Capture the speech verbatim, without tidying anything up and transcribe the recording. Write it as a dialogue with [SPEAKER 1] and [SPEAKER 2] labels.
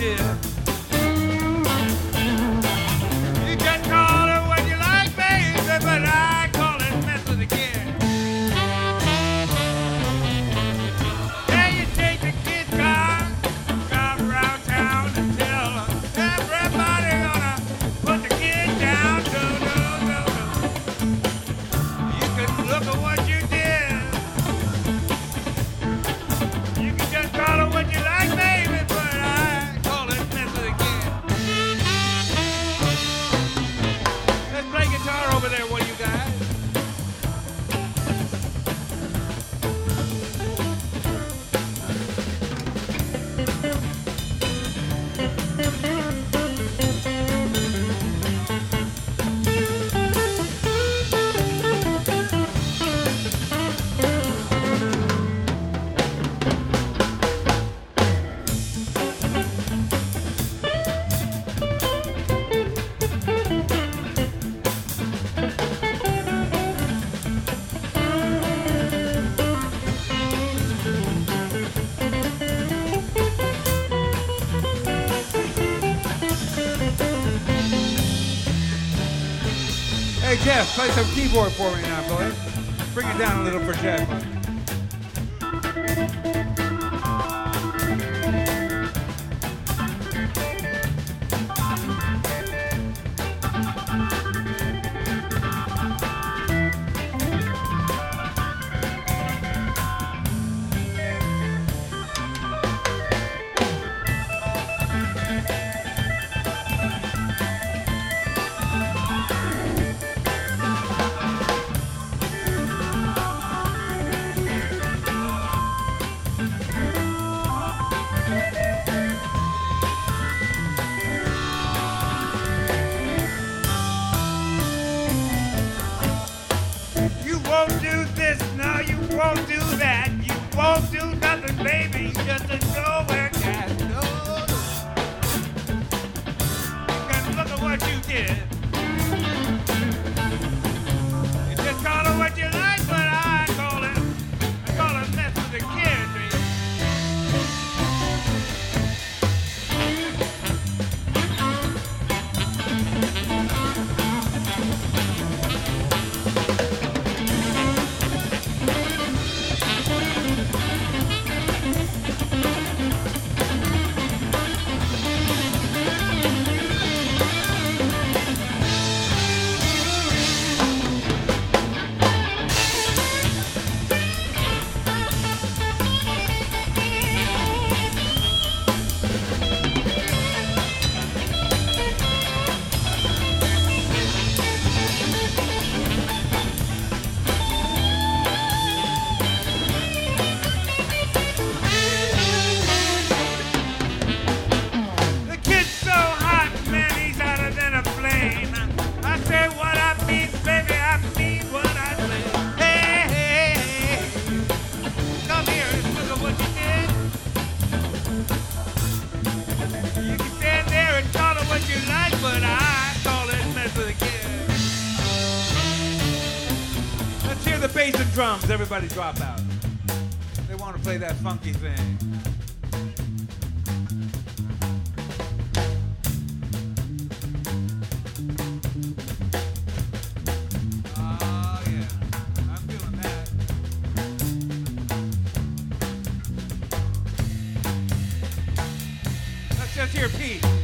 [SPEAKER 1] did. You can call it what you like, baby, but I call it mess with the kid. Yeah, you take the kid's car, drive around town and tell everybody gonna put the kid down. No, no, no, no. You can look at what you did. You can just call it what you like, baby, but I call it mess with the kid. Let's play guitar over there, one of you guys. Hey, Jeff, play some keyboard for me now, boy. Bring it down a little for Jeff. You won't do this, no, you won't do that. You won't do nothing, baby, just a nowhere cat. No, you can look at what you did. You just call it what you like, but I call it, I call it mess with the kid, baby. The kid's so hot, man, he's hotter than a flame. I say what I mean, baby, I mean what I say. Hey, hey, hey, come here and look at what you did. You can stand there and call it what you like, but I call it mess with a kid. Let's hear the bass and drums. Everybody drop out. They want to play that funky thing. Oh, yeah. I'm feeling that. Let's just hear Pete.